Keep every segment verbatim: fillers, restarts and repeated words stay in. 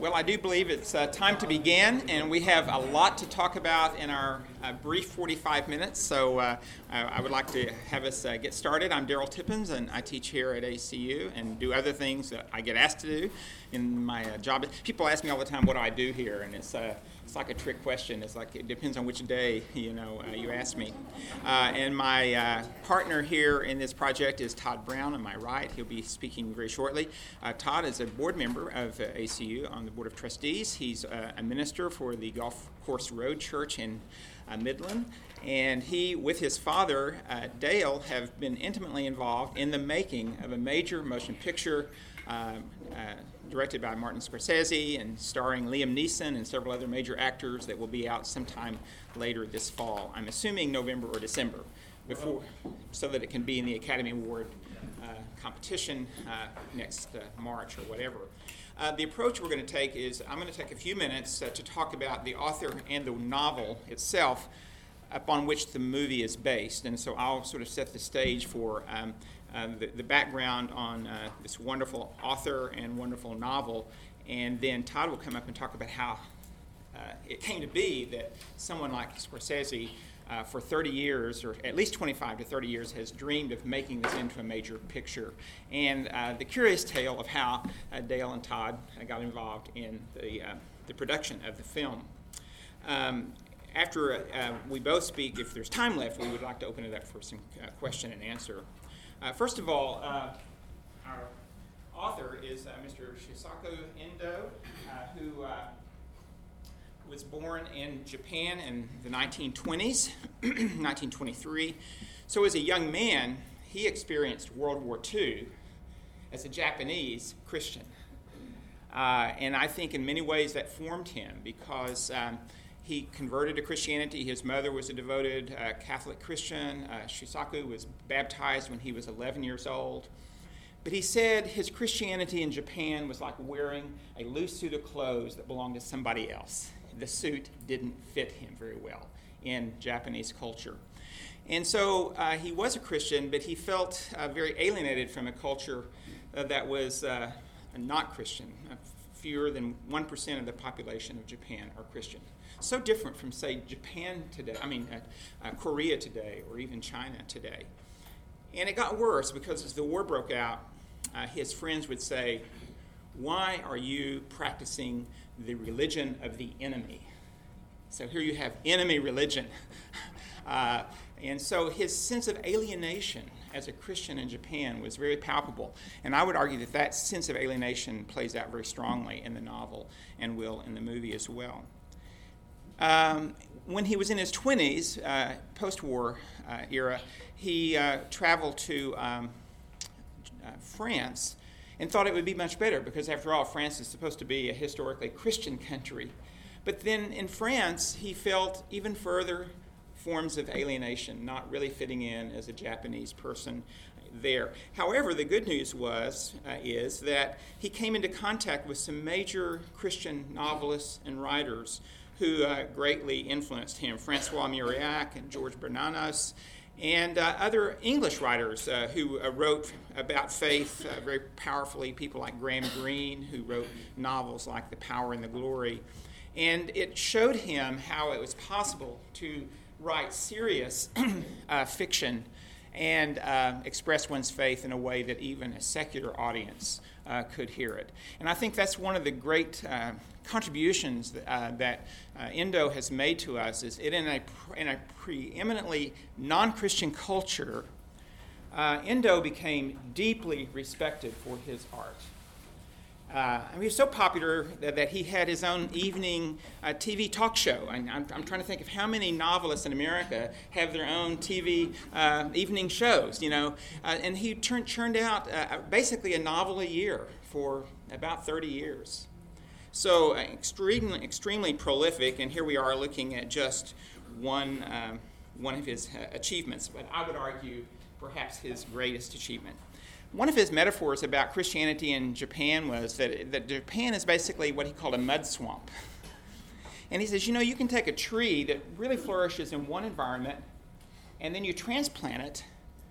Well, I do believe it's uh, time to begin, and we have a lot to talk about in our uh, brief forty-five minutes, so uh, I, I would like to have us uh, get started. I'm Daryl Tippins, and I teach here at A C U and do other things that I get asked to do in my uh, job. People ask me all the time, what do I do here? And it's uh, it's like a trick question. It's like, it depends on which day, you know, uh, you ask me. Uh, and my uh, partner here in this project is Todd Brown on my right. He'll be speaking very shortly. Uh, Todd is a board member of uh, A C U on the Board of Trustees. He's uh, a minister for the Golf Course Road Church in uh, Midland. And he, with his father, uh, Dale, have been intimately involved in the making of a major motion picture uh, uh, directed by Martin Scorsese and starring Liam Neeson and several other major actors that will be out sometime later this fall. I'm assuming November or December, before, so that it can be in the Academy Award uh, competition uh, next uh, March or whatever. Uh, the approach we're going to take is I'm going to take a few minutes uh, to talk about the author and the novel itself upon which the movie is based. And so I'll sort of set the stage for um, uh, the, the background on uh, this wonderful author and wonderful novel. And then Todd will come up and talk about how uh, it came to be that someone like Scorsese Uh, for thirty years, or at least twenty-five to thirty years, has dreamed of making this into a major picture. And uh, the curious tale of how uh, Dale and Todd uh, got involved in the, uh, the production of the film. Um, after uh, we both speak, if there's time left, we would like to open it up for some uh, question and answer. Uh, first of all, uh, our author is uh, Mister Shusaku Endo, uh, who uh, was born in Japan in the nineteen twenties, nineteen twenty-three. So as a young man, he experienced World War Two as a Japanese Christian. Uh, and I think in many ways that formed him, because um, he converted to Christianity. His mother was a devoted uh, Catholic Christian. Uh, Shusaku was baptized when he was eleven years old. But he said his Christianity in Japan was like wearing a loose suit of clothes that belonged to somebody else. The suit didn't fit him very well in Japanese culture. And so uh, he was a Christian, but he felt uh, very alienated from a culture uh, that was uh, not Christian. Uh, fewer than one percent of the population of Japan are Christian. So different from, say, Japan today, I mean, uh, uh, Korea today, or even China today. And it got worse, because as the war broke out, uh, his friends would say, "Why are you practicing the religion of the enemy?" So here you have enemy religion. Uh, and so his sense of alienation as a Christian in Japan was very palpable. And I would argue that that sense of alienation plays out very strongly in the novel and will in the movie as well. Um, when he was in his twenties, uh, post-war uh, era, he uh, traveled to um, uh, France and thought it would be much better, because after all, France is supposed to be a historically Christian country. But then in France, he felt even further forms of alienation, not really fitting in as a Japanese person there. However, the good news was, uh, is that he came into contact with some major Christian novelists and writers who uh, greatly influenced him, Francois Mauriac and George Bernanos, and uh, other English writers uh, who uh, wrote about faith uh, very powerfully, people like Graham Greene, who wrote novels like The Power and the Glory. And it showed him how it was possible to write serious uh, fiction and uh, express one's faith in a way that even a secular audience uh, could hear it. And I think that's one of the great uh, contributions that, uh, that uh, Endo has made to us, is it in a, in a preeminently non-Christian culture, uh, Endo became deeply respected for his art. Uh, I mean, he was so popular that, that he had his own evening uh, T V talk show. And I'm, I'm trying to think of how many novelists in America have their own T V uh, evening shows, you know. Uh, and he turned, churned out uh, basically a novel a year for about thirty years. So uh, extremely, extremely prolific, and here we are looking at just one, um, one of his uh, achievements, but I would argue perhaps his greatest achievement. One of his metaphors about Christianity in Japan was that, that Japan is basically what he called a mud swamp. And he says, you know, you can take a tree that really flourishes in one environment, and then you transplant it,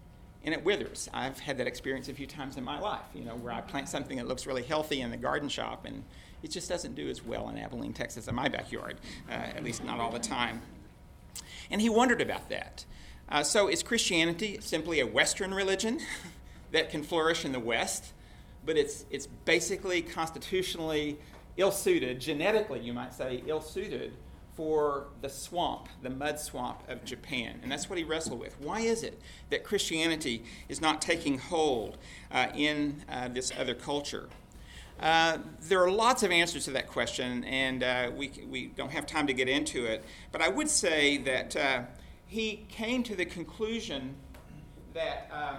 and it withers. I've had that experience a few times in my life, you know, where I plant something that looks really healthy in the garden shop, and it just doesn't do as well in Abilene, Texas, in my backyard, uh, at least not all the time. And he wondered about that. Uh, so is Christianity simply a Western religion that can flourish in the West, but it's it's basically constitutionally ill-suited, genetically, you might say, ill-suited for the swamp, the mud swamp of Japan? And that's what he wrestled with. Why is it that Christianity is not taking hold uh, in uh, this other culture? Uh, there are lots of answers to that question, and uh, we, we don't have time to get into it. But I would say that uh, he came to the conclusion that, um,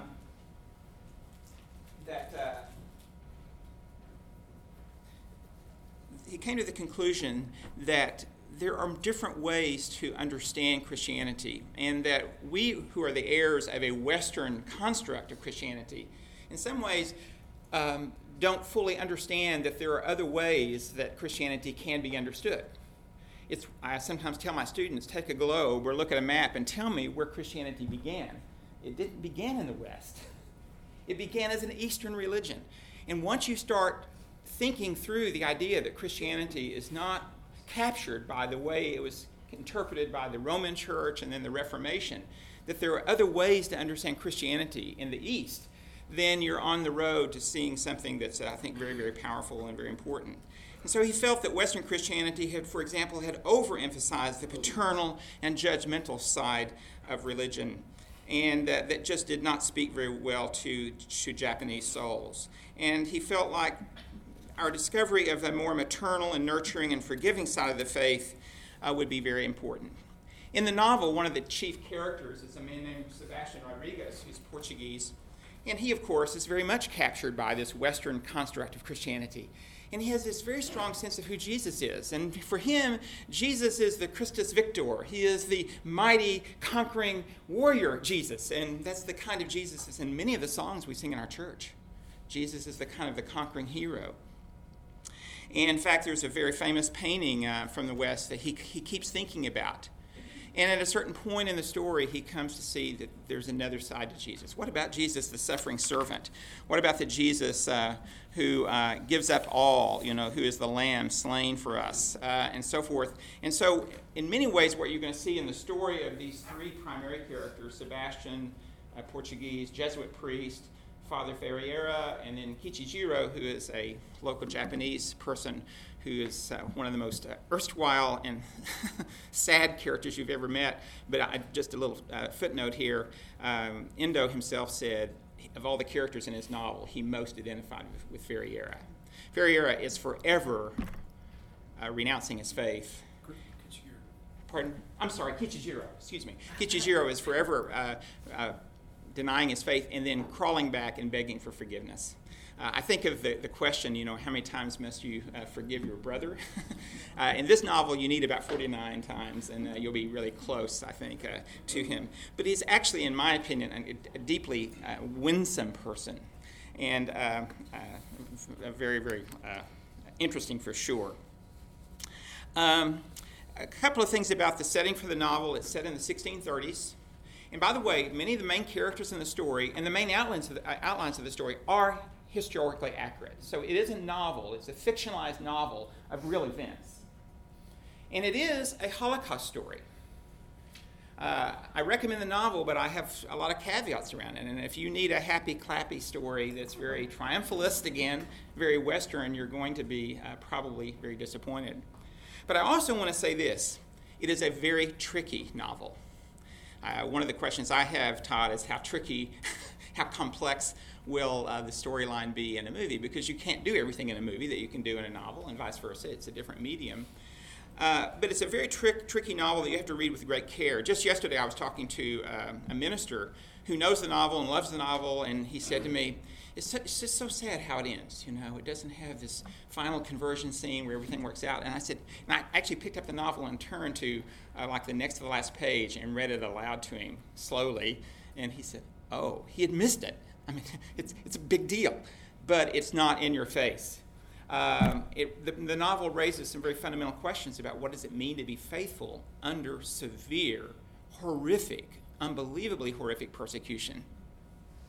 that uh, he came to the conclusion that there are different ways to understand Christianity, and that we who are the heirs of a Western construct of Christianity, in some ways, um, don't fully understand that there are other ways that Christianity can be understood. It's, I sometimes tell my students, take a globe or look at a map and tell me where Christianity began. It didn't begin in the West. It began as an Eastern religion. And once you start thinking through the idea that Christianity is not captured by the way it was interpreted by the Roman Church and then the Reformation, that there are other ways to understand Christianity in the East, then you're on the road to seeing something that's, uh, I think, very, very powerful and very important. And so he felt that Western Christianity had, for example, had overemphasized the paternal and judgmental side of religion, and uh, that just did not speak very well to, to Japanese souls. And he felt like our discovery of a more maternal and nurturing and forgiving side of the faith uh, would be very important. In the novel, one of the chief characters is a man named Sebastian Rodriguez, who's Portuguese, and he, of course, is very much captured by this Western construct of Christianity. And he has this very strong sense of who Jesus is. And for him, Jesus is the Christus Victor. He is the mighty, conquering warrior Jesus. And that's the kind of Jesus that's in many of the songs we sing in our church. Jesus is the kind of the conquering hero. And in fact, there's a very famous painting uh, from the West that he, he keeps thinking about. And at a certain point in the story, he comes to see that there's another side to Jesus. What about Jesus, the suffering servant? What about the Jesus uh, who uh, gives up all, you know, who is the lamb slain for us, uh, and so forth? And so, in many ways, what you're going to see in the story of these three primary characters, Sebastian, a Portuguese Jesuit priest, Father Ferreira, and then Kichijiro, who is a local Japanese person who is uh, one of the most uh, erstwhile and sad characters you've ever met. But I, just a little uh, footnote here. Um, Endo himself said, of all the characters in his novel, he most identified with, with Ferreira. Ferreira is forever uh, renouncing his faith. Pardon? I'm sorry, Kichijiro, excuse me. Kichijiro is forever uh, uh, denying his faith and then crawling back and begging for forgiveness. Uh, I think of the, the question, you know, how many times must you uh, forgive your brother? uh, in this novel, you need about forty-nine times, and uh, you'll be really close, I think, uh, to him. But he's actually, in my opinion, a, a deeply uh, winsome person, and uh, uh, very, very uh, interesting for sure. Um, a couple of things about the setting for the novel. It's set in the sixteen thirties. And by the way, many of the main characters in the story and the main outlines of the, uh, outlines of the story are historically accurate. So it is a novel. It's a fictionalized novel of real events. And it is a Holocaust story. Uh, I recommend the novel, but I have a lot of caveats around it. And if you need a happy, clappy story that's very triumphalist, again, very Western, you're going to be uh, probably very disappointed. But I also want to say this. It is a very tricky novel. Uh, one of the questions I have, Todd, is how tricky, how complex will uh, the storyline be in a movie? Because you can't do everything in a movie that you can do in a novel, and vice versa. It's a different medium. Uh, but it's a very trick, tricky novel that you have to read with great care. Just yesterday, I was talking to uh, a minister who knows the novel and loves the novel, and he said to me, it's, so, it's just so sad how it ends. You know, it doesn't have this final conversion scene where everything works out. And I said, and I actually picked up the novel and turned to uh, like the next to the last page and read it aloud to him slowly. And he said, oh, he had missed it. I mean, it's it's a big deal, but it's not in your face. Um, it, the, the novel raises some very fundamental questions about what does it mean to be faithful under severe, horrific, unbelievably horrific persecution.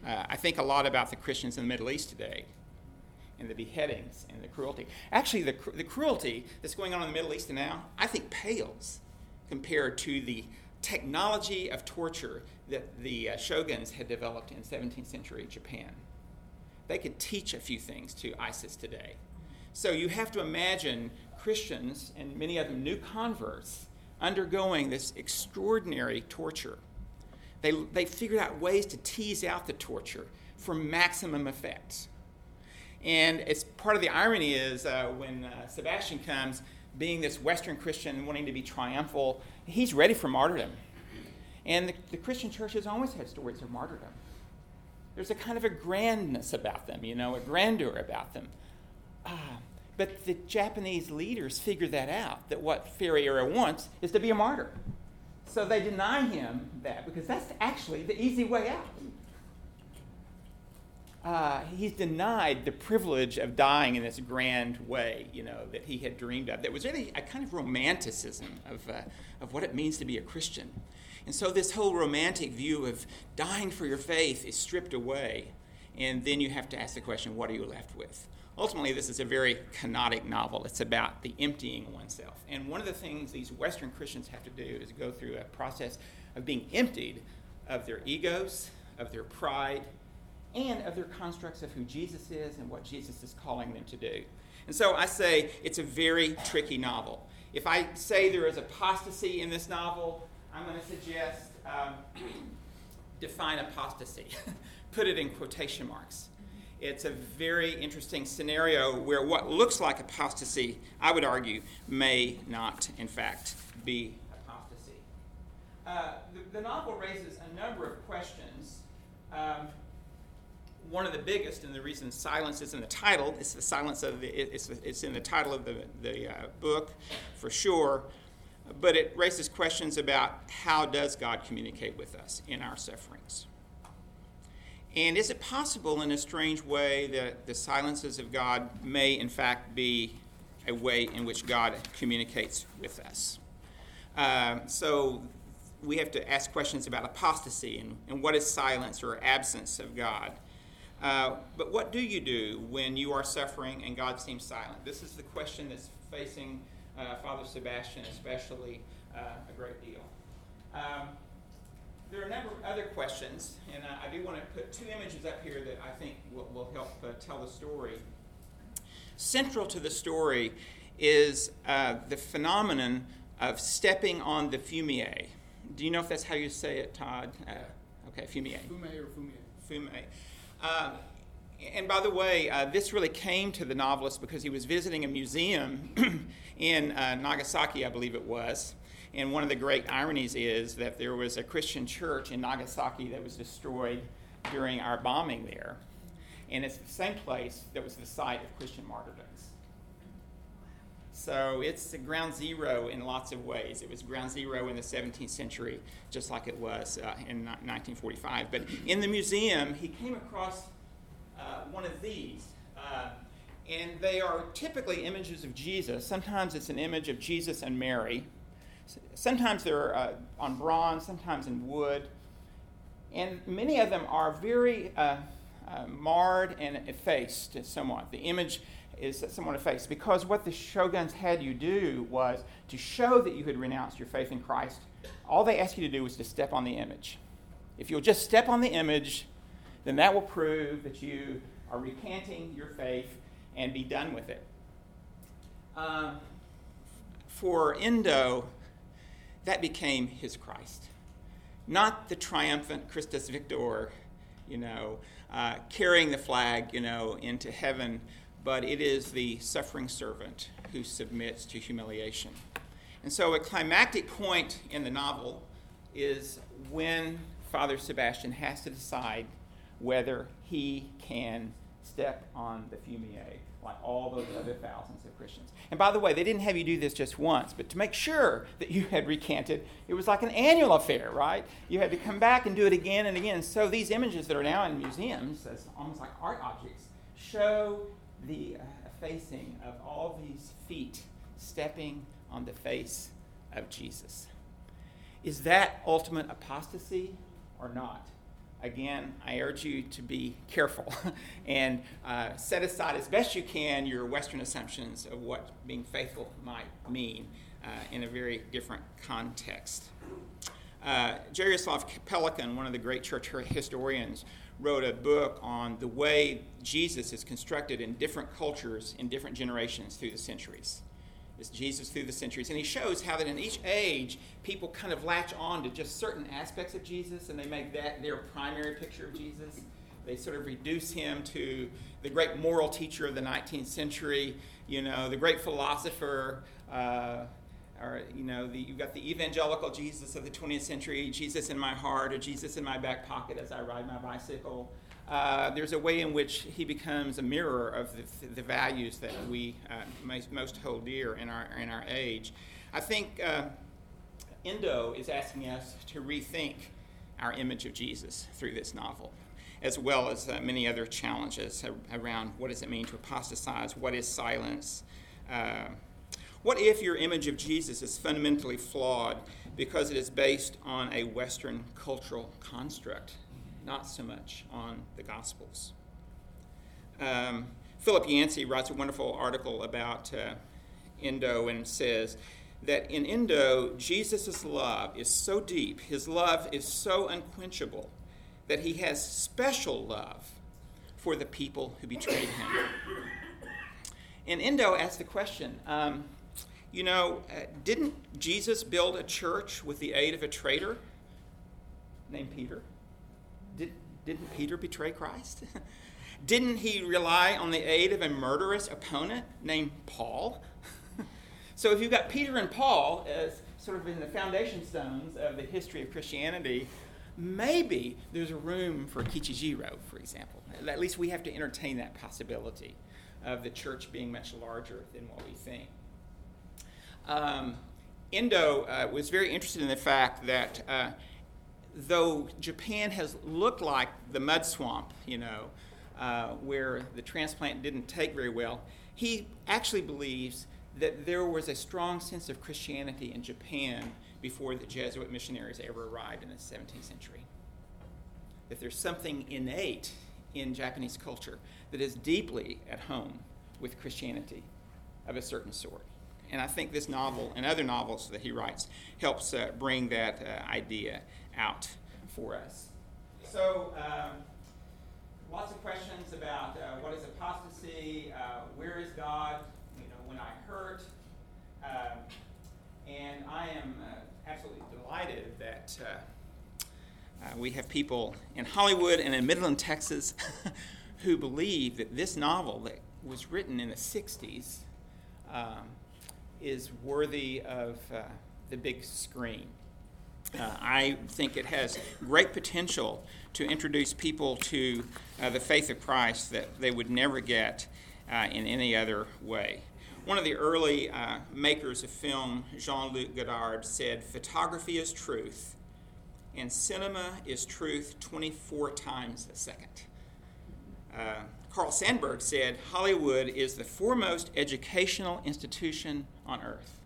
Uh, I think a lot about the Christians in the Middle East today, and the beheadings and the cruelty. Actually, the, the cruelty that's going on in the Middle East now, I think pales compared to the technology of torture that the uh, shoguns had developed in seventeenth century Japan. They could teach a few things to ISIS today. So you have to imagine Christians, and many of them new converts, undergoing this extraordinary torture. They, they figured out ways to tease out the torture for maximum effect. And it's part of the irony is uh, when uh, Sebastian comes, being this Western Christian wanting to be triumphal, he's ready for martyrdom. And the, the Christian church has always had stories of martyrdom. There's a kind of a grandness about them, you know, a grandeur about them. Ah, but the Japanese leaders figured that out, that what Ferreira wants is to be a martyr. So they deny him that, because that's actually the easy way out. Uh, he's denied the privilege of dying in this grand way, you know, that he had dreamed of. That was really a kind of romanticism of, uh, of what it means to be a Christian. And so this whole romantic view of dying for your faith is stripped away. And then you have to ask the question, what are you left with? Ultimately, this is a very kenotic novel. It's about the emptying oneself. And one of the things these Western Christians have to do is go through a process of being emptied of their egos, of their pride, and of their constructs of who Jesus is and what Jesus is calling them to do. And so I say it's a very tricky novel. If I say there is apostasy in this novel, I'm going to suggest um, define apostasy. Put it in quotation marks. It's a very interesting scenario where what looks like apostasy, I would argue, may not, in fact, be apostasy. Uh, the, the novel raises a number of questions. Um, one of the biggest, and the reason silence is in the title, it's the silence of the, it's, it's in the title of the, the uh, book, for sure, but it raises questions about how does God communicate with us in our sufferings? And is it possible in a strange way that the silences of God may in fact be a way in which God communicates with us? Uh, so we have to ask questions about apostasy and, and what is silence or absence of God. Uh, but what do you do when you are suffering and God seems silent? This is the question that's facing uh, Father Sebastian especially uh, a great deal. Um, There are a number of other questions, and uh, I do want to put two images up here that I think will, will help uh, tell the story. Central to the story is uh, the phenomenon of stepping on the fumier. Do you know if that's how you say it, Todd? Uh, okay, fumier. Fumier or fumier. Fumier. Uh, and by the way, uh, this really came to the novelist because he was visiting a museum in uh, Nagasaki, I believe it was. And one of the great ironies is that there was a Christian church in Nagasaki that was destroyed during our bombing there. And it's the same place that was the site of Christian martyrdoms. So it's the ground zero in lots of ways. It was ground zero in the seventeenth century, just like it was uh, in nineteen forty-five. But in the museum, he came across uh, one of these. Uh, and they are typically images of Jesus. Sometimes it's an image of Jesus and Mary. Sometimes they're uh, on bronze, sometimes in wood. And many of them are very uh, uh, marred and effaced somewhat. The image is somewhat effaced because what the shoguns had you do was to show that you had renounced your faith in Christ. All they asked you to do was to step on the image. If you'll just step on the image, then that will prove that you are recanting your faith and be done with it. Um, for Endo, that became his Christ. Not the triumphant Christus Victor, you know, uh, carrying the flag, you know, into heaven, but it is the suffering servant who submits to humiliation. And so a climactic point in the novel is when Father Sebastian has to decide whether he can step on the fumier like all those other thousands of Christians. And by the way, they didn't have you do this just once, but to make sure that you had recanted, it was like an annual affair, right? You had to come back and do it again and again. So these images that are now in museums, as almost like art objects, show the uh, effacing of all these feet stepping on the face of Jesus. Is that ultimate apostasy or not? again, I urge you to be careful and uh, set aside as best you can your Western assumptions of what being faithful might mean uh, in a very different context. Uh, Jaroslav Pelikan, one of the great church historians, wrote a book on the way Jesus is constructed in different cultures in different generations through the centuries. It's Jesus through the centuries. And he shows how that in each age, people kind of latch on to just certain aspects of Jesus, and they make that their primary picture of Jesus. They sort of reduce him to the great moral teacher of the nineteenth century, you know, the great philosopher, uh, or, you know, the, you've got the evangelical Jesus of the twentieth century, Jesus in my heart, or Jesus in my back pocket as I ride my bicycle. Uh, there's a way in which he becomes a mirror of the, the values that we uh, most, most hold dear in our in our age. I think uh, Endo is asking us to rethink our image of Jesus through this novel, as well as uh, many other challenges around what does it mean to apostatize, what is silence. Uh, what if your image of Jesus is fundamentally flawed because it is based on a Western cultural construct, not so much on the Gospels? Um, Philip Yancey writes a wonderful article about uh, Endo and says that in Endo, Jesus' love is so deep, his love is so unquenchable, that he has special love for the people who betrayed him. And Endo asks the question, um, you know, uh, didn't Jesus build a church with the aid of a traitor named Peter? Did, didn't Peter betray Christ? Didn't he rely on the aid of a murderous opponent named Paul? So if you've got Peter and Paul as sort of in the foundation stones of the history of Christianity, maybe there's a room for Kichijiro, for example. At least we have to entertain that possibility of the church being much larger than what we think. Um, Endo uh, was very interested in the fact that uh, though Japan has looked like the mud swamp, you know, uh, where the transplant didn't take very well, he actually believes that there was a strong sense of Christianity in Japan before the Jesuit missionaries ever arrived in the seventeenth century. That there's something innate in Japanese culture that is deeply at home with Christianity of a certain sort. And I think this novel and other novels that he writes helps uh, bring that uh, idea out for us. So, um, lots of questions about uh, what is apostasy, uh, where is God, you know, when I hurt. Um, and I am uh, absolutely delighted that uh, uh, we have people in Hollywood and in Midland, Texas, who believe that this novel that was written in the sixties um, is worthy of uh, the big screen. Uh, I think it has great potential to introduce people to uh, the faith of Christ that they would never get uh, in any other way. One of the early uh, makers of film, Jean-Luc Godard, said, "Photography is truth, and cinema is truth twenty-four times a second." Uh, Carl Sandburg said, "Hollywood is the foremost educational institution on earth."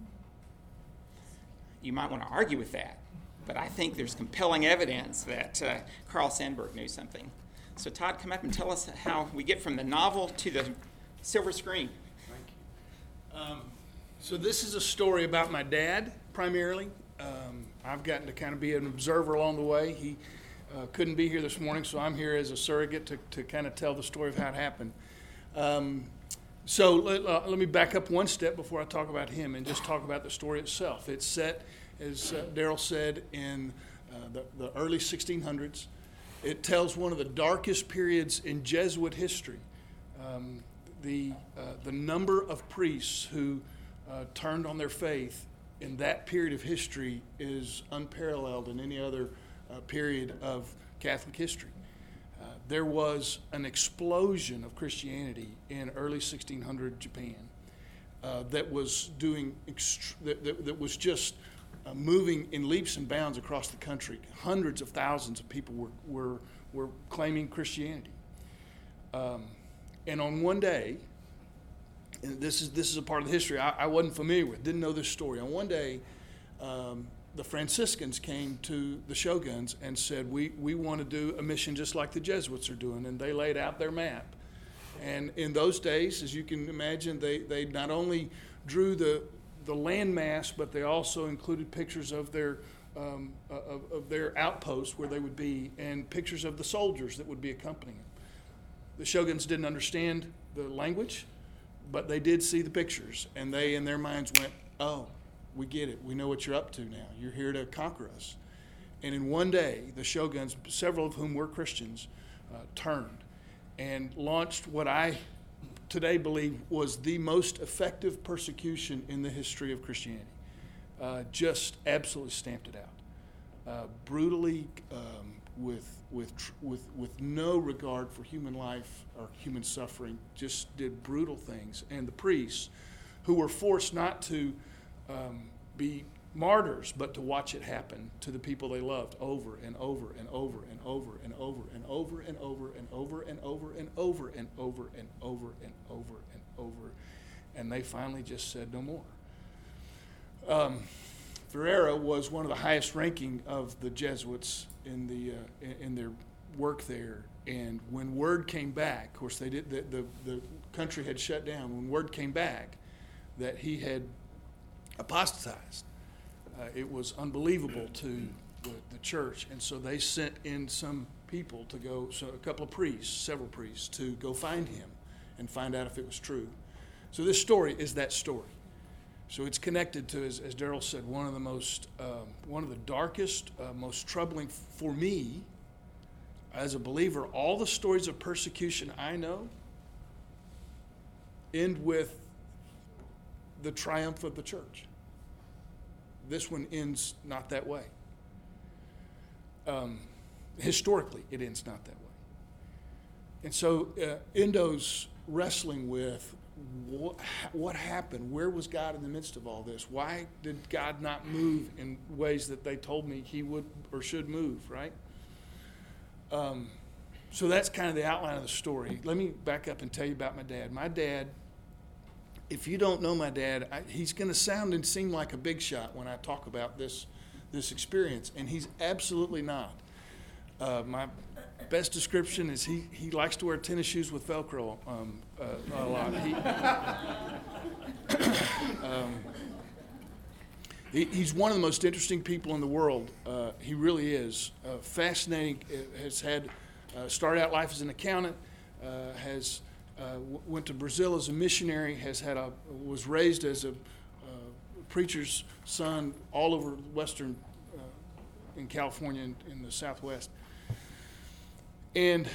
You might want to argue with that, but I think there's compelling evidence that uh, Carl Sandburg knew something. So Todd, come up and tell us how we get from the novel to the silver screen. Thank you. Um, so this is a story about my dad, primarily. Um, I've gotten to kind of be an observer along the way. He uh, couldn't be here this morning, so I'm here as a surrogate to, to kind of tell the story of how it happened. Um, So let, uh, let me back up one step before I talk about him and just talk about the story itself. It's set, as uh, Daryl said, in uh, the, the early sixteen hundreds. It tells one of the darkest periods in Jesuit history. Um, the, uh, the number of priests who uh, turned on their faith in that period of history is unparalleled in any other uh, period of Catholic history. Uh, there was an explosion of Christianity in early sixteen hundred Japan uh, that was doing ext- that, that, that was just uh, moving in leaps and bounds across the country. Hundreds of thousands of people were were were claiming Christianity. Um, and on one day, and this is this is a part of the history I, I wasn't familiar with, didn't know this story. On one day, um, the Franciscans came to the Shoguns and said, we, we want to do a mission just like the Jesuits are doing, and they laid out their map. And in those days, as you can imagine, they, they not only drew the, the landmass, but they also included pictures of their, um, of, of their outposts where they would be, and pictures of the soldiers that would be accompanying them. The Shoguns didn't understand the language, but they did see the pictures, and they, in their minds, went, oh, we get it. We know what you're up to now. You're here to conquer us. And in one day, the Shoguns, several of whom were Christians, uh, turned and launched what I today believe was the most effective persecution in the history of Christianity. Uh, just absolutely stamped it out. Uh, brutally, um, with, with, tr- with, with no regard for human life or human suffering, just did brutal things. And the priests, who were forced not to um, be martyrs, but to watch it happen to the people they loved over and over and over and over and over and over and over and over and over and over and over and over and over and over, and they finally just said no more. Um, Ferreira was one of the highest ranking of the Jesuits in the uh, in, in their work there, and when word came back, of course they did the, the the country had shut down. When word came back that he had apostatized, uh, it was unbelievable to the, the church, and so they sent in some people to go, so a couple of priests, several priests, to go find him and find out if it was true. So this story is that story. So it's connected to, as, as Daryl said, one of the most, um, one of the darkest, uh, most troubling for me as a believer. All the stories of persecution I know end with the triumph of the church. This one ends not that way. Um, historically, it ends not that way. And so uh, Endo's wrestling with what, what happened? Where was God in the midst of all this? Why did God not move in ways that they told me he would or should move, right? Um, so that's kind of the outline of the story. Let me back up and tell you about my dad. My dad, if you don't know my dad, I, he's going to sound and seem like a big shot when I talk about this, this experience, and he's absolutely not. Uh, my best description is he, he likes to wear tennis shoes with Velcro um, uh, a lot. He, um, he, he's one of the most interesting people in the world. Uh, he really is. Uh, fascinating. Has had uh, started out life as an accountant. Uh, has uh, w- went to Brazil as a missionary. Has had a was raised as a uh, preacher's son all over Western uh, in California and in the Southwest. And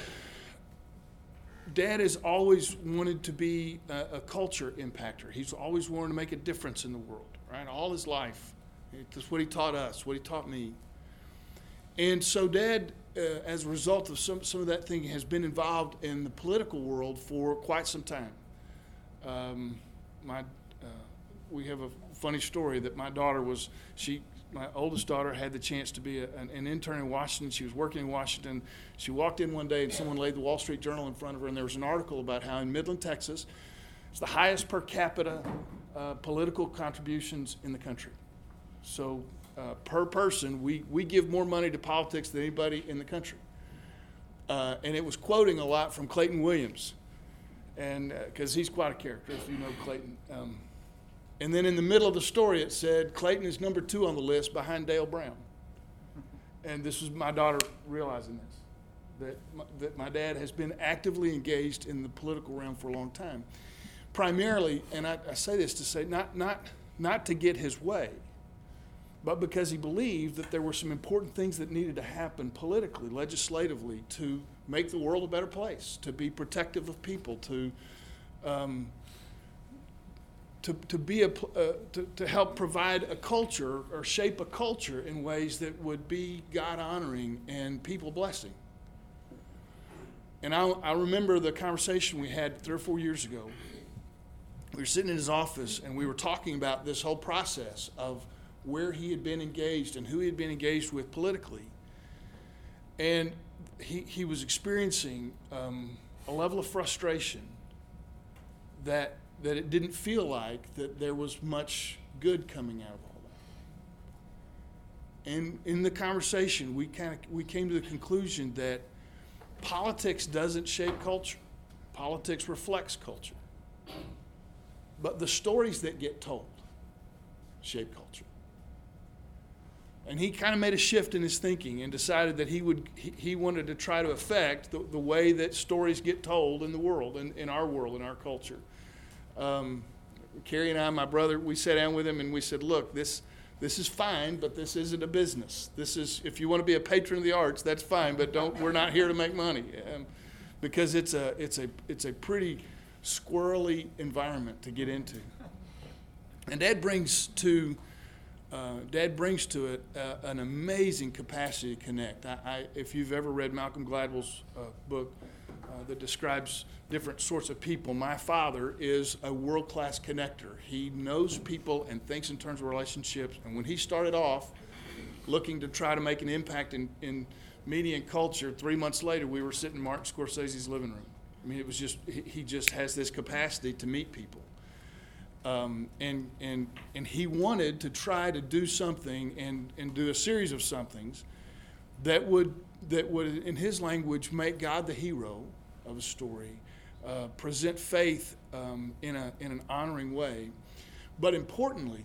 Dad has always wanted to be a, a culture impactor. He's always wanted to make a difference in the world, right? All his life. That's what he taught us, what he taught me. And so Dad, uh, as a result of some, some of that thing, has been involved in the political world for quite some time. Um, my, uh, we have a funny story that my daughter was, she, my oldest daughter had the chance to be a, an, an intern in Washington. She was working in Washington. She walked in one day and someone laid the Wall Street Journal in front of her, and there was an article about how in Midland, Texas, it's the highest per capita uh, political contributions in the country. So uh, per person, we, we give more money to politics than anybody in the country. Uh, and it was quoting a lot from Clayton Williams, and because uh, he's quite a character, if you know Clayton. Um, And then in the middle of the story, it said Clayton is number two on the list behind Dale Brown. And this was my daughter realizing this, that my, that my dad has been actively engaged in the political realm for a long time. Primarily, and I, I say this to say, not, not, not to get his way, but because he believed that there were some important things that needed to happen politically, legislatively, to make the world a better place, to be protective of people, to... Um, To, to be a uh, to, to help provide a culture or shape a culture in ways that would be God honoring and people blessing. And I, I remember the conversation we had three or four years ago. We were sitting in his office and we were talking about this whole process of where he had been engaged and who he had been engaged with politically. And he he was experiencing um, a level of frustration that. that it didn't feel like that there was much good coming out of all And in the conversation, we kind of we came to the conclusion that politics doesn't shape culture. Politics reflects culture. But the stories that get told shape culture. And he kind of made a shift in his thinking and decided that he would he, he wanted to try to affect the, the way that stories get told in the world, in, in our world, in our culture. Um, Carrie and I, my brother, we sat down with him and we said, look, this this is fine, but this isn't a business. This is, if you want to be a patron of the arts, that's fine, but don't we're not here to make money. Um, because it's a it's a it's a pretty squirrely environment to get into. And Dad brings to Uh, Dad brings to it uh, an amazing capacity to connect. I, I, if you've ever read Malcolm Gladwell's uh, book uh, that describes different sorts of people, my father is a world-class connector. He knows people and thinks in terms of relationships. And when he started off looking to try to make an impact in, in media and culture, three months later we were sitting in Martin Scorsese's living room. I mean, it was just, he, he just has this capacity to meet people. Um, and and and he wanted to try to do something and, and do a series of somethings that would that would, in his language, make God the hero of a story, uh, present faith um, in a in an honoring way, but importantly,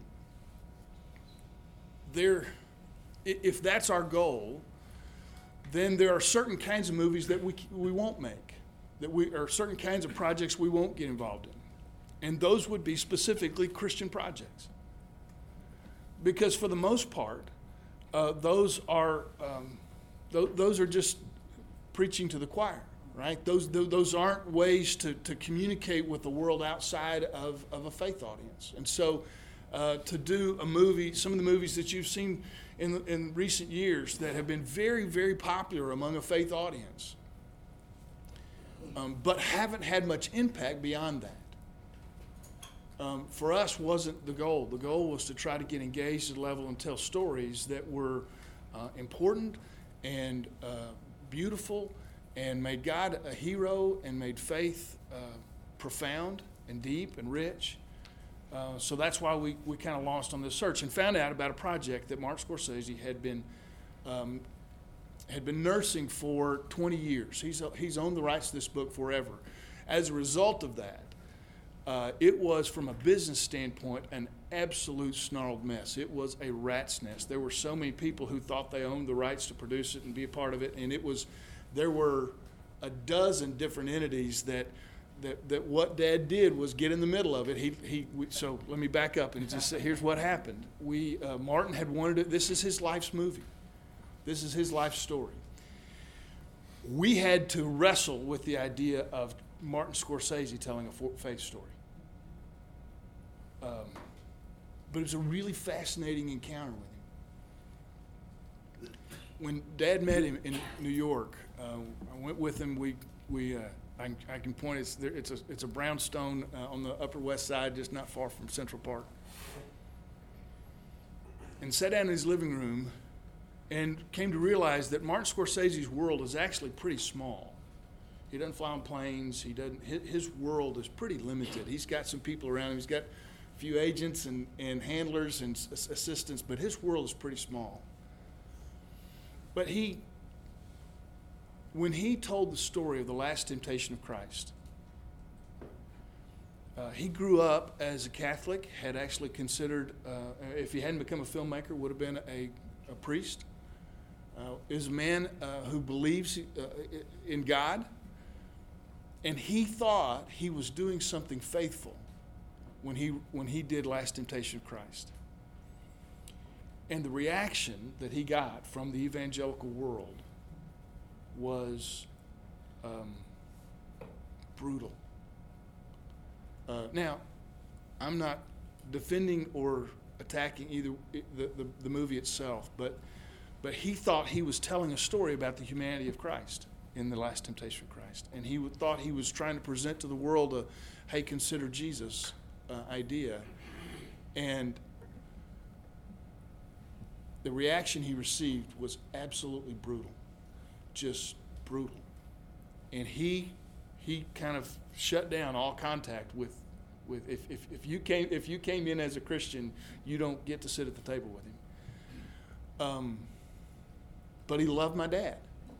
there, if that's our goal, then there are certain kinds of movies that we we won't make, that we or certain kinds of projects we won't get involved in. And those would be specifically Christian projects. Because for the most part, uh, those are um, th- those are just preaching to the choir, right? Those th- those aren't ways to, to communicate with the world outside of, of a faith audience. And so uh, to do a movie, some of the movies that you've seen in, in recent years that have been very, very popular among a faith audience, um, but haven't had much impact beyond that. Um, for us wasn't the goal. The goal was to try to get engaged at a level and tell stories that were uh, important and uh, beautiful and made God a hero and made faith uh, profound and deep and rich. Uh, so that's why we, we kind of launched on this search and found out about a project that Martin Scorsese had been um, had been nursing for twenty years. He's, he's owned the rights to this book forever. As a result of that, Uh, it was, from a business standpoint, an absolute snarled mess. It was a rat's nest. There were so many people who thought they owned the rights to produce it and be a part of it, and it was, there were a dozen different entities that, that, that what Dad did was get in the middle of it. He, he. We, so let me back up and just say, here's what happened. We, uh, Martin had wanted it. This is his life's movie. This is his life story. We had to wrestle with the idea of Martin Scorsese telling a faith story. Um, but it was a really fascinating encounter with him. When Dad met him in New York, uh, I went with him. We we uh, I, I can point it's there, it's a it's a brownstone uh, on the Upper West Side, just not far from Central Park. And sat down in his living room, and came to realize that Martin Scorsese's world is actually pretty small. He doesn't fly on planes. He doesn't. His, his world is pretty limited. He's got some people around him. He's got a few agents and, and handlers and assistants, but his world is pretty small. But he, when he told the story of the last temptation of Christ, uh, he grew up as a Catholic, had actually considered, uh, if he hadn't become a filmmaker, would have been a, a priest. Uh, is a man uh, who believes uh, in God, and he thought he was doing something faithful when he when he did Last Temptation of Christ. And the reaction that he got from the evangelical world was um, brutal. Uh, now, I'm not defending or attacking either the, the, the movie itself, but but he thought he was telling a story about the humanity of Christ in the Last Temptation of Christ. And he thought he was trying to present to the world a, hey, consider Jesus uh, idea. And the reaction he received was absolutely brutal, just brutal. And he he kind of shut down all contact with, with if, if, if you came if you came in as a Christian, you don't get to sit at the table with him. Um, but he loved my dad.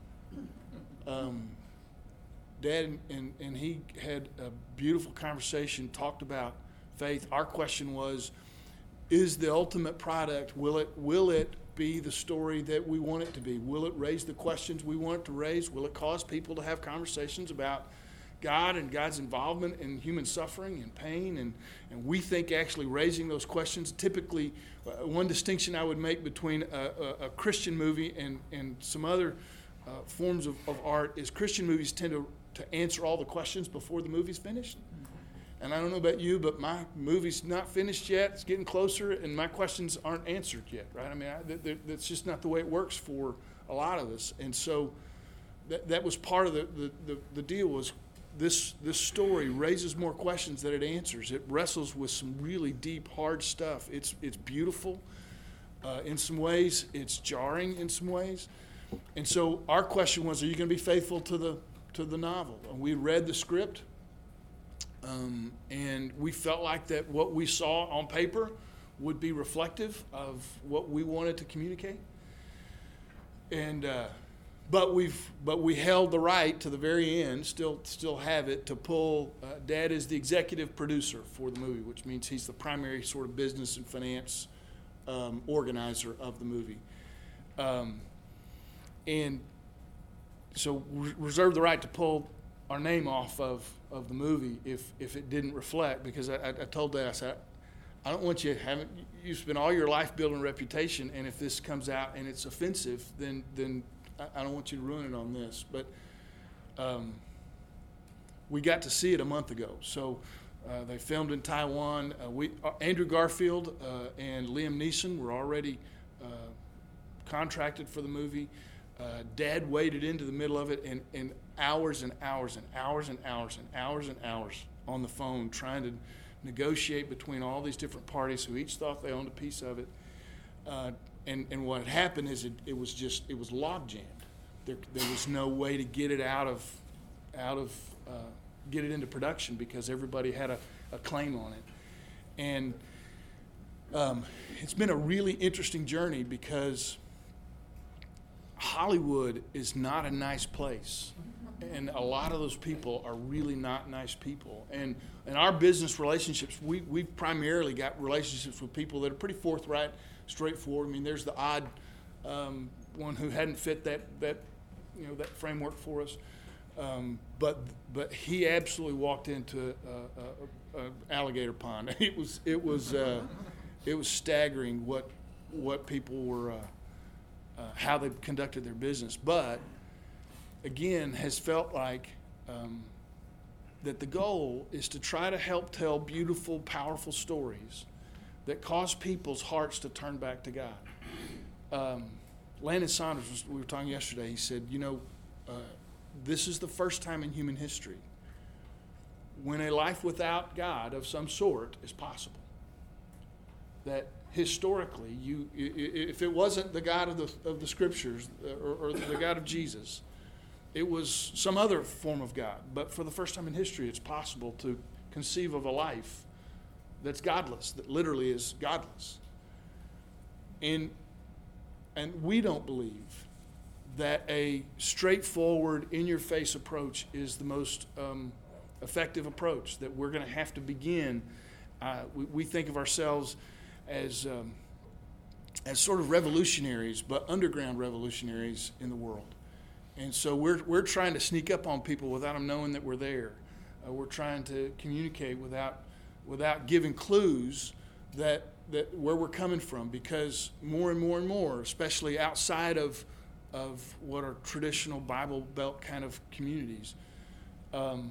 Um, dad and, and he had a beautiful conversation, talked about faith. Our question was, is the ultimate product, will it will it be the story that we want it to be? Will it raise the questions we want it to raise? Will it cause people to have conversations about God and God's involvement in human suffering and pain? And, and we think actually raising those questions, typically uh, one distinction I would make between a, a, a Christian movie and, and some other uh, forms of, of art is Christian movies tend to, to answer all the questions before the movie's finished. And I don't know about you, but my movie's not finished yet. It's getting closer, and my questions aren't answered yet, right? I mean, I, that's just not the way it works for a lot of us. And so that, that was part of the, the, the, the deal was this, this story raises more questions than it answers. It wrestles with some really deep, hard stuff. It's, it's beautiful uh, in some ways. It's jarring in some ways. And so our question was, are you going to be faithful to the, to the novel? And we read the script. Um, and we felt like that what we saw on paper would be reflective of what we wanted to communicate. And uh, but we've but we held the right to the very end, still still have it, to pull. Uh, Dad is the executive producer for the movie, which means he's the primary sort of business and finance um, organizer of the movie. Um, and so we reserve the right to pull our name off of, of the movie if, if it didn't reflect, because I, I told Dad, I said, I don't want you having, you spend all your life building a reputation, and if this comes out and it's offensive, then then I, I don't want you to ruin it on this. But um, we got to see it a month ago. So uh, they filmed in Taiwan. Uh, we uh, Andrew Garfield uh, and Liam Neeson were already uh, contracted for the movie. Uh, Dad waded into the middle of it, and, and hours and hours and hours and hours and hours and hours on the phone trying to negotiate between all these different parties who each thought they owned a piece of it. Uh, and, and what had happened is it, it was just, it was log jammed. There, there was no way to get it out of, out of, uh, get it into production because everybody had a, a claim on it. And um, it's been a really interesting journey because Hollywood is not a nice place. And a lot of those people are really not nice people. And in our business relationships, we, we've primarily got relationships with people that are pretty forthright, straightforward. I mean, there's the odd um, one who hadn't fit that, that, you know, that framework for us. Um, but but he absolutely walked into a, a, a alligator pond. It was it was uh, it was staggering what what people were uh, uh, how they conducted their business. But again, has felt like um, that the goal is to try to help tell beautiful, powerful stories that cause people's hearts to turn back to God. Um, Landon Saunders, was, we were talking yesterday, he said, you know, uh, this is the first time in human history when a life without God of some sort is possible. That historically, you, if it wasn't the God of the, of the Scriptures or, or the God of Jesus, it was some other form of God. But for the first time in history, it's possible to conceive of a life that's godless, that literally is godless. And, and we don't believe that a straightforward, in-your-face approach is the most um, effective approach, that we're going to have to begin. Uh, we, we think of ourselves as, um, as sort of revolutionaries, but underground revolutionaries in the world. And so we're we're trying to sneak up on people without them knowing that we're there. Uh, we're trying to communicate without without giving clues that that where we're coming from, because more and more and more, especially outside of of what are traditional Bible Belt kind of communities, um,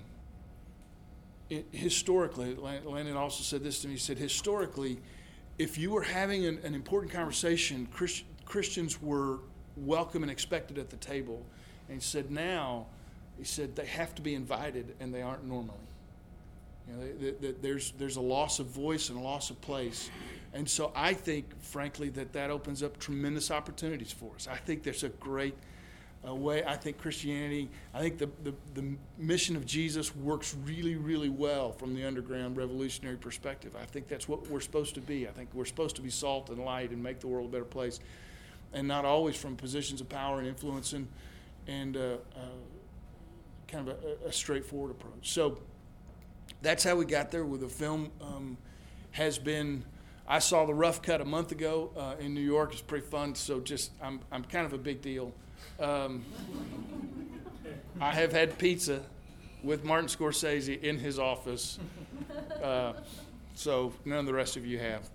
it, historically, Landon also said this to me. He said, historically, if you were having an, an important conversation, Christ, Christians were welcome and expected at the table. And he said, now, he said, they have to be invited, and they aren't normally. You know, they, they, there's there's a loss of voice and a loss of place. And so I think, frankly, that that opens up tremendous opportunities for us. I think there's a great uh, way. I think Christianity, I think the, the, the mission of Jesus works really, really well from the underground revolutionary perspective. I think that's what we're supposed to be. I think we're supposed to be salt and light and make the world a better place. and not always from positions of power and influence, and, and uh, uh, kind of a, a straightforward approach. So that's how we got there with the film. Um, has been, I saw the rough cut a month ago uh, in New York. It's pretty fun. So just, I'm, I'm kind of a big deal. Um, I have had pizza with Martin Scorsese in his office. Uh, so none of the rest of you have.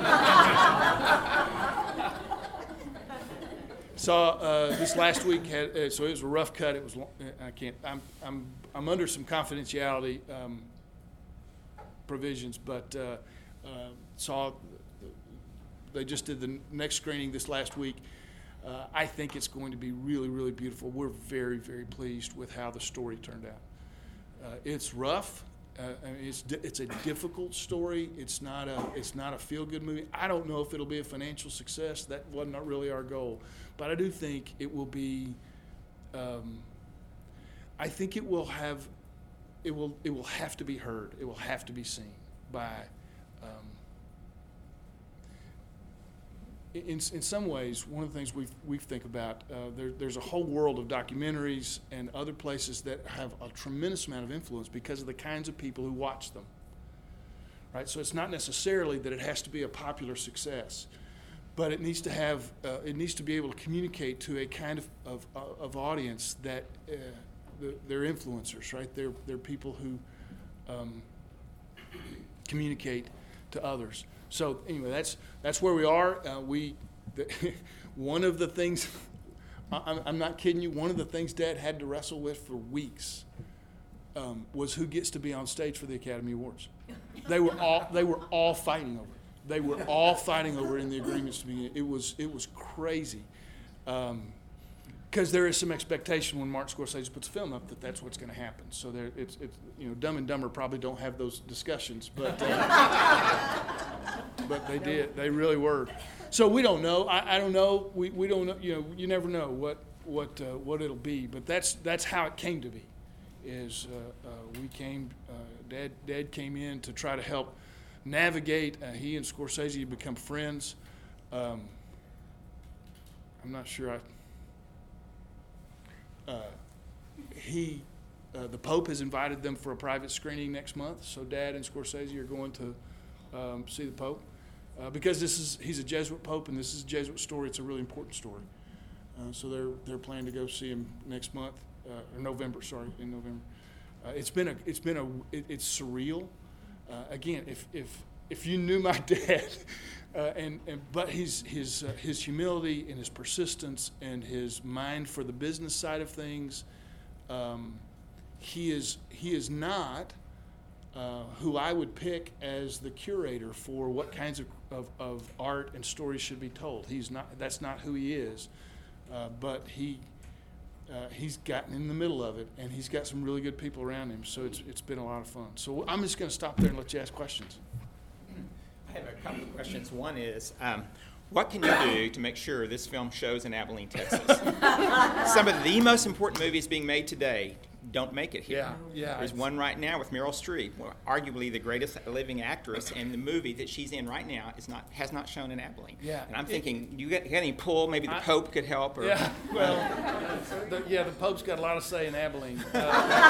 So uh, this last week had uh, so it was a rough cut. It was I can't I'm I'm I'm under some confidentiality um, provisions, but uh, uh, saw they just did the next screening this last week. Uh, I think it's going to be really really beautiful. We're very very pleased with how the story turned out. Uh, it's rough. Uh, I mean, it's di- it's a difficult story. It's not a it's not a feel good movie. I don't know if it'll be a financial success. That was not really our goal, but I do think it will be. Um, I think it will have, it will it will have to be heard. It will have to be seen by. Um, In, in some ways, one of the things we we think about, uh, there, there's a whole world of documentaries and other places that have a tremendous amount of influence because of the kinds of people who watch them. Right, so it's not necessarily that it has to be a popular success, but it needs to have, uh, it needs to be able to communicate to a kind of of, of audience that uh, the, they're influencers, right? They're they're people who um, communicate to others. So anyway, that's that's where we are. Uh, we, the, one of the things, I'm, I'm not kidding you. One of the things Dad had to wrestle with for weeks um, was who gets to be on stage for the Academy Awards. They were all they were all fighting over it. They were all fighting over it in the agreements to be. It was it was crazy, because um, there is some expectation when Martin Scorsese puts a film up that that's what's going to happen. So there, it's it's you know, Dumb and Dumber probably don't have those discussions, but. Uh, But they did. They really were. So we don't know. I, I don't know. We, we don't know. You know, you never know what what uh, what it'll be. But that's that's how it came to be. Is uh, uh, we came. Uh, Dad Dad came in to try to help navigate. Uh, he and Scorsese become friends. Um, I'm not sure. I. Uh, he. Uh, the Pope has invited them for a private screening next month. So Dad and Scorsese are going to um, see the Pope. Uh, because this is he's a Jesuit Pope and this is a Jesuit story. It's a really important story. Uh, so they're they're planning to go see him next month uh, or November. Sorry, in November. Uh, it's been a it's been a it, it's surreal. Uh, again, if if if you knew my dad, uh, and and but his his uh, his humility and his persistence and his mind for the business side of things, um, he is he is not. Uh, who I would pick as the curator for what kinds of, of, of art and stories should be told. He's not. That's not who he is. Uh, but he uh, he's gotten in the middle of it, and he's got some really good people around him. So it's it's been a lot of fun. So I'm just going to stop there and let you ask questions. I have a couple of questions. One is, um, what can you do to make sure this film shows in Abilene, Texas? Some of the most important movies being made today don't make it here. Yeah, yeah. There's one right now with Meryl Streep, well, arguably the greatest living actress, and the movie that she's in right now is not has not shown in Abilene. Yeah. And I'm It- ting, you got, you got any pull? Maybe the I- Pope could help. Or, Yeah. Well, the, yeah. The Pope's got a lot of say in Abilene. Uh,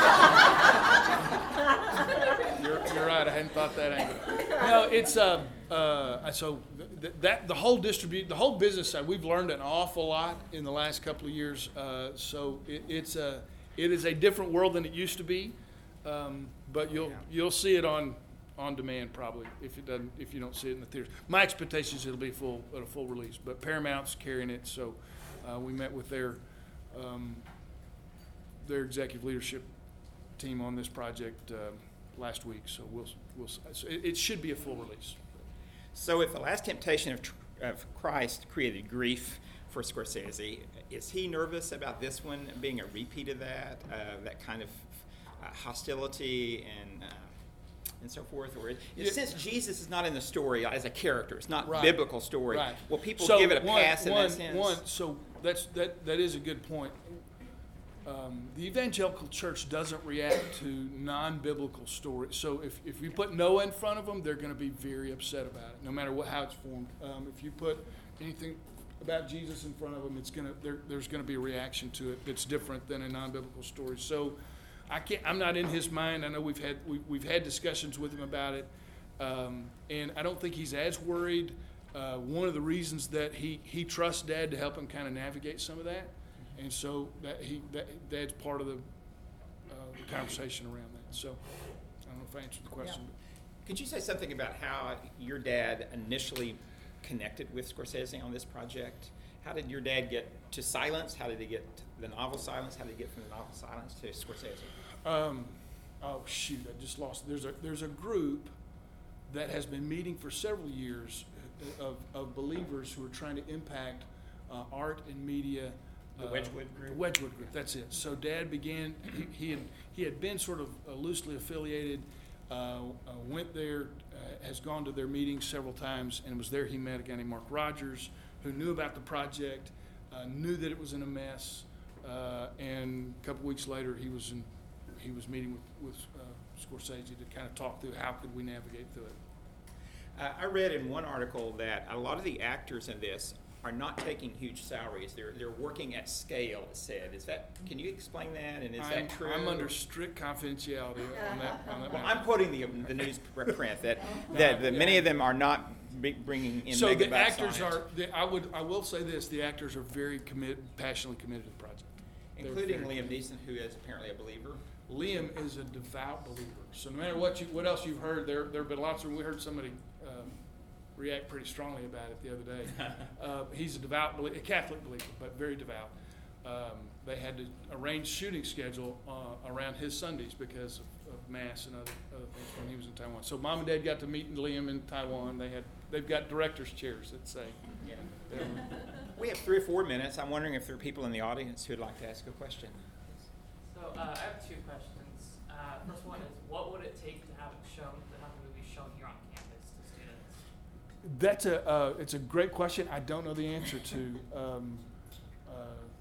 you're, you're right. I hadn't thought that angle. No, it's uh, uh, so th- that the whole distribute, the whole business side. We've learned an awful lot in the last couple of years. Uh, so it, it's a, it is a different world than it used to be. Um, but you'll Yeah. you'll see it on on demand probably if it doesn't if you don't see it in the theaters. My expectation is it'll be full at a full release. But Paramount's carrying it, so uh, we met with their um, their executive leadership team on this project uh, last week. So we'll we'll so it, it should be a full release. So if The Last Temptation of, Tr- of Christ created grief for Scorsese, is he nervous about this one being a repeat of that, uh, that kind of uh, hostility and uh, and so forth? Or Yeah. since Jesus is not in the story as a character, it's not Right. biblical story. Right. Will people So give it a one- pass in one- that sense? One, so that's that that is a good point. Um, the evangelical church doesn't react to non-biblical stories. So if, if you put Noah in front of them, they're going to be very upset about it, no matter what how it's formed. Um, if you put anything about Jesus in front of them, it's gonna there, there's gonna be a reaction to it that's different than a non-biblical story. So I can't. I'm not in his mind. I know we've had we, we've had discussions with him about it, um, and I don't think he's as worried. Uh, one of the reasons that he he trusts Dad to help him kind of navigate some of that, and so that he that, Dad's part of the, uh, the conversation around that. So I don't know if I answered the question. Yeah. Could you say something about how your dad initially connected with Scorsese on this project? How did your dad get to Silence? How did he get to the novel Silence? How did he get from the novel Silence to Scorsese? Um, oh shoot, I just lost. There's a there's a group that has been meeting for several years of, of believers who are trying to impact uh, art and media. The uh, Wedgwood group? The Wedgwood group, that's it. So Dad began, he, he had he had been sort of uh, loosely affiliated, uh, uh, went there, uh, has gone to their meetings several times, and it was there he met a guy named Mark Rogers, who knew about the project, uh, knew that it was in a mess, uh, and a couple weeks later he was in, he was meeting with, with uh, Scorsese to kind of talk through how could we navigate through it. Uh, I read in one article that a lot of the actors in this are not taking huge salaries. They're they're working at scale. It said, is that? Can you explain that? And is I'm, that true? I'm under strict confidentiality on that. On that Well, matter. I'm quoting the the news print that that, that many of them are not big, bringing in. So the megabucks actors on it. are. The, I would. I will say this: the actors are very committed, passionately committed to the project. They're including very Liam Neeson, who is apparently a believer. Liam is a devout believer. So no matter what you, what else you've heard, there there have been lots of. We heard somebody um, react pretty strongly about it the other day. uh, he's a devout, belie- a Catholic believer, but very devout. Um, they had to arrange shooting schedule uh, around his Sundays because of, of mass and other, other things when he was in Taiwan. So Mom and Dad got to meet Liam in Taiwan. They had they've got directors' chairs that say. Yeah. They're- We have three or four minutes. I'm wondering if there are people in the audience who would like to ask a question. So uh, I have two questions. Uh, first one is, what would it take to have it shown, to have the movie shown here on campus to students? That's a uh, it's a great question. I don't know the answer to. Um, uh,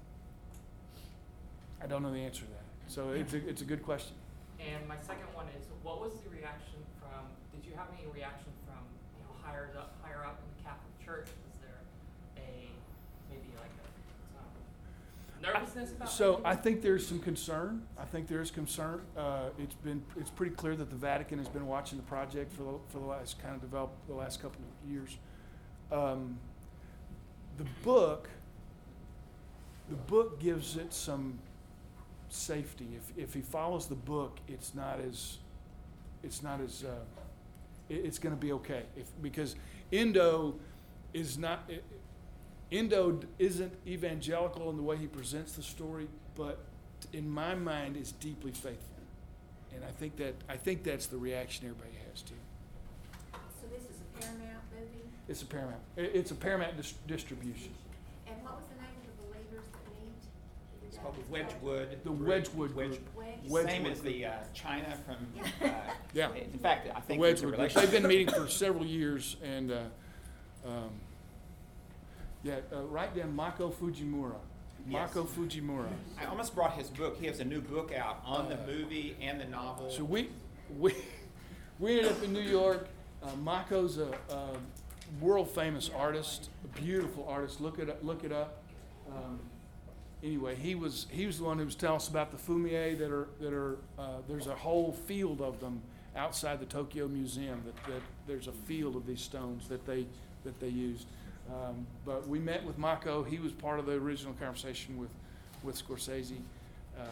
I don't know the answer to that. So it's a, it's a good question. And my second one is, what was the reaction from? Did you have any reaction from you know higher up, higher up in the Catholic Church? Was there a maybe like a um, nervousness about? So making I it? think there's some concern. I think there is concern. Uh, it's been it's pretty clear that the Vatican has been watching the project for the, for the last kind of developed the last couple of years. Um, the book, the book gives it some safety. If if he follows the book, it's not as it's not as uh, it, it's going to be okay. If because Endo is not. It, Endo isn't evangelical in the way he presents the story, but in my mind is deeply faithful, and I think that I think that's the reaction everybody has to. So this is a Paramount movie? It's a Paramount. it- It's a Paramount dis- distribution. And what was the name of the believers that meet? It's called the Wedgwood. The Group. Wedgwood Wedge- group. Wedge- Same Wedgwood as the uh, China from. Uh, Yeah. In fact, I The think there's a Wedgwood group. relationship. They've been meeting for several years, and uh, um, yeah, uh, write down Mako Fujimura. Yes. Mako Fujimura. I almost brought his book. He has a new book out on the Uh, movie and the novel. So we we we ended up in New York. Uh, Mako's a, a world famous artist, a beautiful artist. Look it up. Look it up. Um, anyway, he was he was the one who was telling us about the fumie that are that are uh, there's a whole field of them outside the Tokyo Museum. That, that there's a field of these stones that they that they used. Um, but we met with Mako. He was part of the original conversation with with Scorsese. Uh,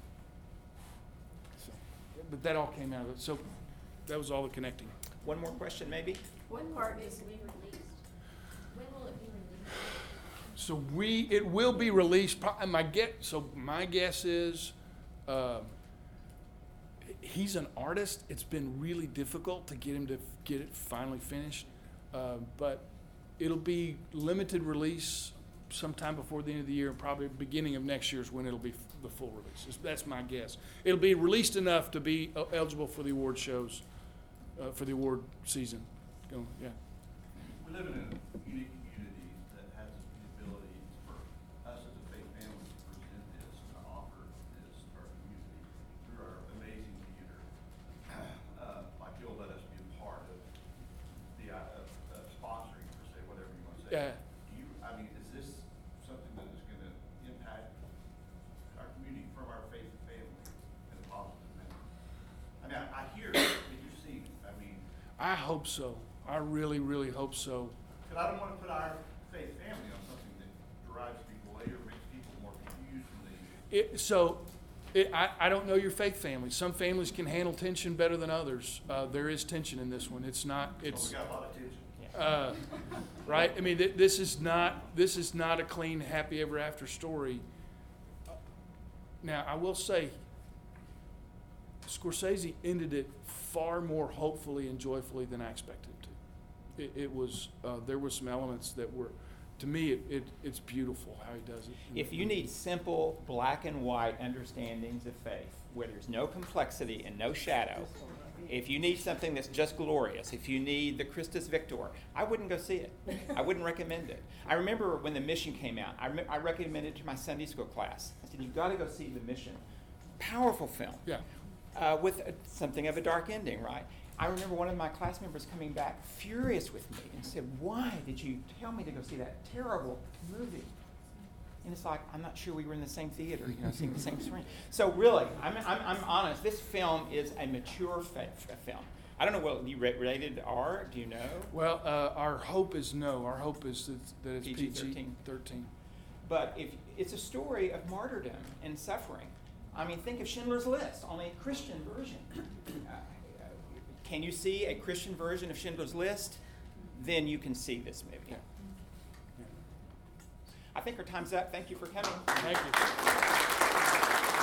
so, but that all came out of it. So that was all the connecting. One more question, maybe? What part is to be released? When will it be released? So we, it will be released. pro- My guess, so my guess is, um, he's an artist. It's been really difficult to get him to f- get it finally finished, uh, but it'll be limited release sometime before the end of the year, and probably beginning of next year is when it'll be f- the full release. Is- That's my guess. It'll be released enough to be uh, eligible for the award shows, uh, for the award season. Go, yeah. We live in a unique community that has the ability for us as a faith family to present this and to offer this to our community through our amazing theater. Uh, like you'll let us be a part of the, uh, of, of sponsoring, per se, whatever you want to say. Yeah. Do you, I mean, is this I hope so. I really, really hope so. Because I don't want to put our faith family on something that drives people away or makes people more confused when they. It, so, it, I, I don't know your faith family. Some families can handle tension better than others. Uh, there is tension in this one. It's not. Well, It's we got a lot of tension. uh, right. I mean, th- this is not. This is not a clean, happy ever after story. Now, I will say, Scorsese ended it far more hopefully and joyfully than I expected him to. It, it was. Uh, there were some elements that were. To me, it, it, it's beautiful how he does it. If you need simple black and white understandings of faith, where there's no complexity and no shadow, if you need something that's just glorious, if you need the Christus Victor, I wouldn't go see it. I wouldn't recommend it. I remember when The Mission came out, I, re- I recommended it to my Sunday school class. I said, you've got to go see The Mission. Powerful film. Yeah. Uh, with a, something of a dark ending, right? I remember one of my class members coming back furious with me and said, why did you tell me to go see that terrible movie? And it's like, I'm not sure we were in the same theater, you know, seeing the same screen. So really, I'm, I'm, I'm honest, this film is a mature fa- film. I don't know what you ra- rated R, do you know? Well, uh, our hope is no. Our hope is that, that it's P P G G thirteen. thirteen. But if it's a story of martyrdom and suffering. I mean, think of Schindler's List, only a Christian version. Uh, can you see a Christian version of Schindler's List? Then you can see this movie. Yeah. I think our time's up. Thank you for coming. Thank you.